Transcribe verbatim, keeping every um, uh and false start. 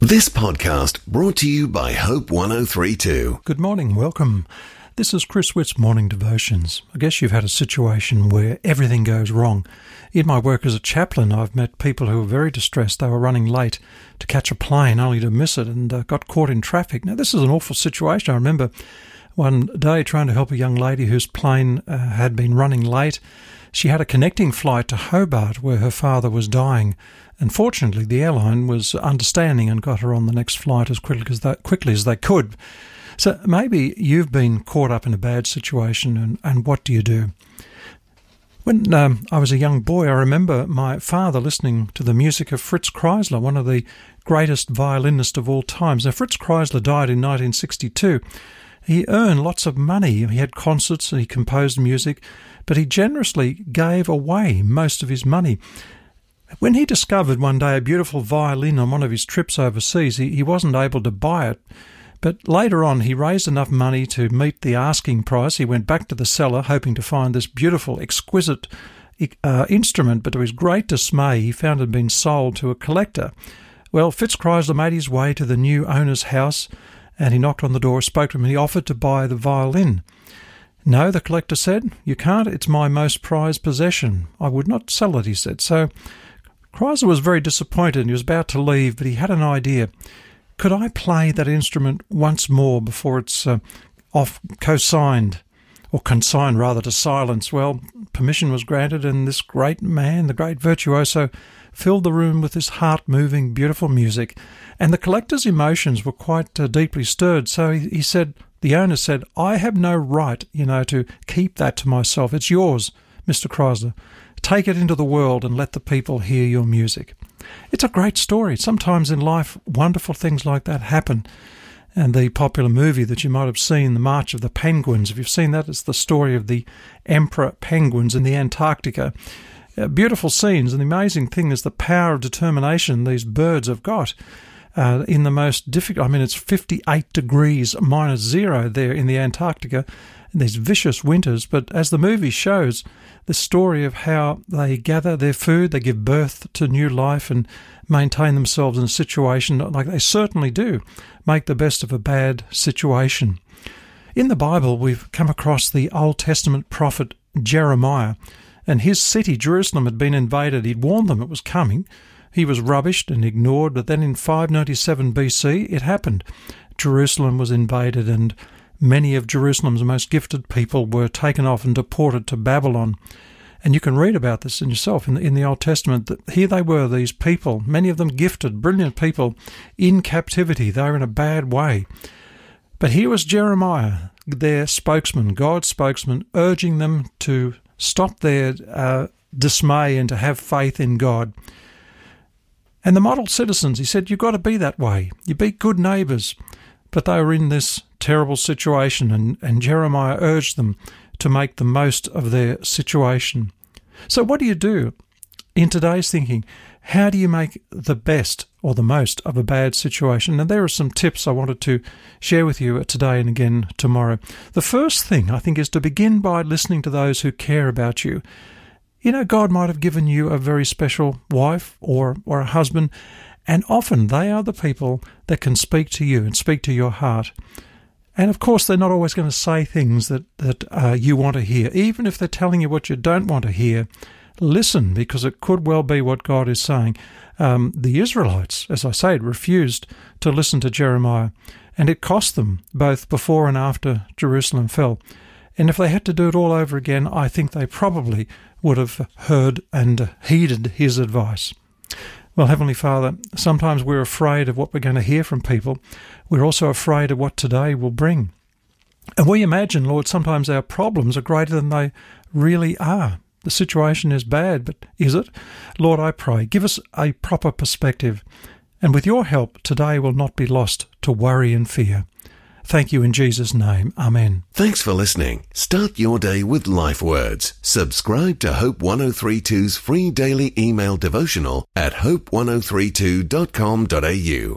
This podcast brought to you by Hope one oh three two. Good morning, welcome. This is Chris Witt's Morning Devotions. I guess you've had a situation where everything goes wrong. In my work as a chaplain, I've met people who were very distressed. They were running late to catch a plane only to miss it and uh, got caught in traffic. Now, this is an awful situation. I remember one day trying to help a young lady whose plane uh, had been running late. She had a connecting flight to Hobart where her father was dying. And fortunately, the airline was understanding and got her on the next flight as quickly as they, quickly as they could. So maybe you've been caught up in a bad situation, and, and what do you do? When um, I was a young boy, I remember my father listening to the music of Fritz Kreisler, one of the greatest violinists of all times. Now, Fritz Kreisler died in nineteen sixty-two. He earned lots of money. He had concerts and he composed music, but he generously gave away most of his money. When he discovered one day a beautiful violin on one of his trips overseas, he, he wasn't able to buy it. But later on, he raised enough money to meet the asking price. He went back to the cellar, hoping to find this beautiful, exquisite uh, instrument, but to his great dismay, he found it had been sold to a collector. Well, Fritz Kreisler made his way to the new owner's house, and he knocked on the door, spoke to him, and he offered to buy the violin. No, the collector said, "You can't, it's my most prized possession. I would not sell it," he said. So Kreisler was very disappointed and he was about to leave, but he had an idea. Could I play that instrument once more before it's uh, off co-signed, or consigned rather, to silence? Well, permission was granted, and this great man, the great virtuoso, filled the room with this heart-moving, beautiful music. And the collector's emotions were quite uh, deeply stirred. So he, he said, the owner said, "I have no right, you know, to keep that to myself. It's yours, Mister Kreisler. Take it into the world and let the people hear your music." It's a great story. Sometimes in life, wonderful things like that happen. And the popular movie that you might have seen, The March of the Penguins, if you've seen that, it's the story of the emperor penguins in the Antarctica. Uh, beautiful scenes, and the amazing thing is the power of determination these birds have got. Uh, in the most difficult, I mean, it's fifty-eight degrees minus zero there in the Antarctica, and these vicious winters. But as the movie shows, the story of how they gather their food, they give birth to new life and maintain themselves in a situation like they certainly do, make the best of a bad situation. In the Bible, we've come across the Old Testament prophet Jeremiah, and his city, Jerusalem, had been invaded. He'd warned them it was coming. He was rubbished and ignored, but then in five ninety-seven B C, it happened. Jerusalem was invaded, and many of Jerusalem's most gifted people were taken off and deported to Babylon. And you can read about this in yourself in the, in the Old Testament, that here they were, these people, many of them gifted, brilliant people, in captivity. They were in a bad way. But here was Jeremiah, their spokesman, God's spokesman, urging them to stop their uh, dismay and to have faith in God. And the model citizens, he said, you've got to be that way. You be good neighbours. But they were in this terrible situation, and, and Jeremiah urged them to make the most of their situation. So what do you do in today's thinking? How do you make the best or the most of a bad situation? And there are some tips I wanted to share with you today and again tomorrow. The first thing, I think, is to begin by listening to those who care about you. You know, God might have given you a very special wife or, or a husband, and often they are the people that can speak to you and speak to your heart. And of course, they're not always going to say things that, that uh, you want to hear. Even if they're telling you what you don't want to hear, listen, because it could well be what God is saying. Um, the Israelites, as I said, refused to listen to Jeremiah, and it cost them both before and after Jerusalem fell. And if they had to do it all over again, I think they probably would have heard and heeded his advice. Well, Heavenly Father, sometimes we're afraid of what we're going to hear from people. We're also afraid of what today will bring. And we imagine, Lord, sometimes our problems are greater than they really are. The situation is bad, but is it? Lord, I pray, give us a proper perspective. And with your help, today will not be lost to worry and fear. Thank you in Jesus' name. Amen. Thanks for listening. Start your day with Life Words. Subscribe to Hope one oh three two's free daily email devotional at hope one oh three two dot com dot a u.